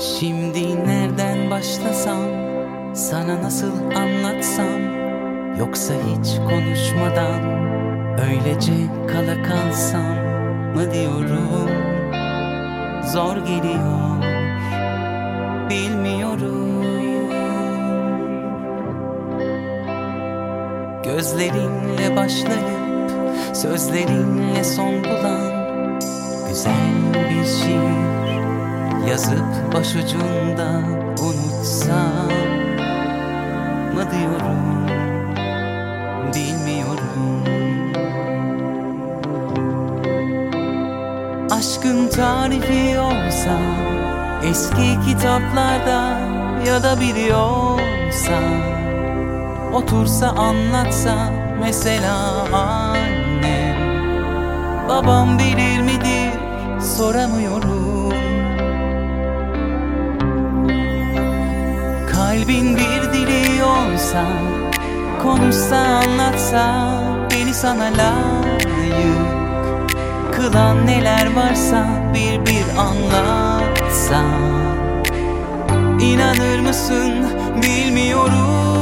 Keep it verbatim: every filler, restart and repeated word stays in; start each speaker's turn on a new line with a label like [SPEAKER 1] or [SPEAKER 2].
[SPEAKER 1] Şimdi nereden başlasam, sana nasıl anlatsam, yoksa hiç konuşmadan öylece kala kalsam mı diyorum. Zor geliyor, bilmiyorum. Gözlerinle başlayıp sözlerinle son bulan güzel bir şiir yazıp başucunda unutsam mı diyorum, bilmiyorum. Aşkın tarifi olsa eski kitaplarda, ya da biliyorsa otursa anlatsa mesela annem. Babam bilir midir soramıyorum. Kalbin bir dili olsa, konuşsa anlatsa, beni sana layık kılan neler varsa bir bir anlatsa, İnanır mısın bilmiyorum.